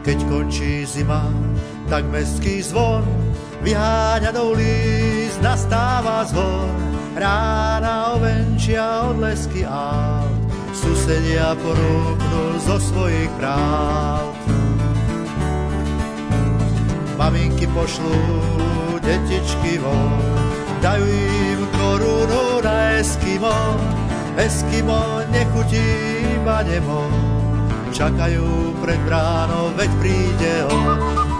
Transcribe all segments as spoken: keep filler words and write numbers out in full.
Keď končí zima, tak mestský zvon vyháňa do ulic, nastáva zvon. Rána ovenčia odlesky aut, susedia ponúknú zo svojich práv. Maminky pošlú detičky von, dajú im korunu na Eskimo. Eskimo nechutí iba nemo, čakajú pred bránou, veď príde on.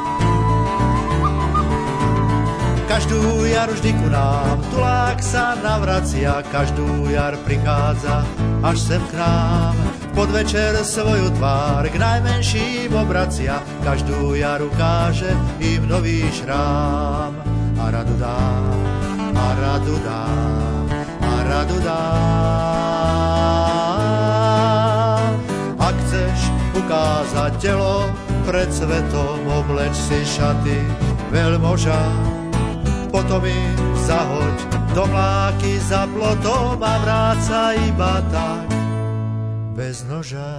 Každú jar vždy ku nám tulák sa navracia, každú jar prichádza až sem k nám. Podvečer svoju tvár k najmenším obracia, každú jar ukáže im nový šrám. A radu dá, a radu dá, a radu dá. Ak chceš ukázať telo pred svetom, obleč si šaty veľmoža. Potom im zahoď do mláky za plotom a vráca iba tak, bez noža.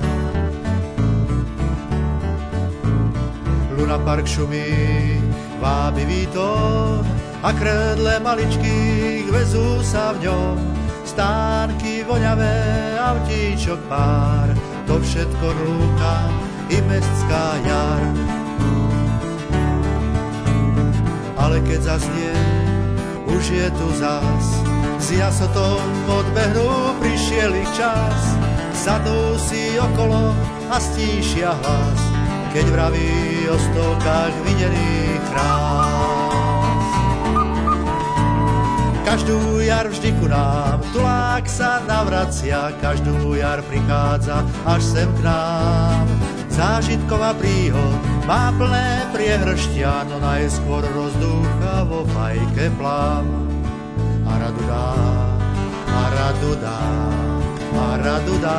Luna Park šumí, vábivý tón a kredle maličkých vezú sa v ňom. Stánky voňavé, autíčok pár, to všetko núka i mestská jar. Ale keď zaznie, už je tu zas, s jasotom odbehnú, prišiel ich čas. Sadnú si okolo a stíšia hlas, keď vraví o stovkách videných krás. Každú jar vždy ku nám tulák sa navracia, každú jar prichádza až sem k nám. Zážitková príhod má plné priehrštia, no najskôr rozdúcha vo fajke plám. A radu dá, a radu dá, a radu dá.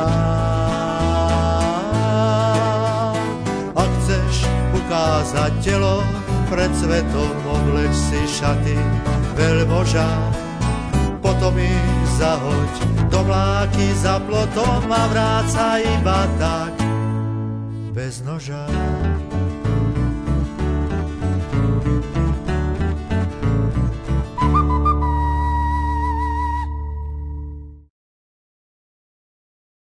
Ak chceš ukázať telo pred svetom, obleč si šaty veľmoža. Potom ich zahoď do mláky za plotom a vráca iba tak, bez noža.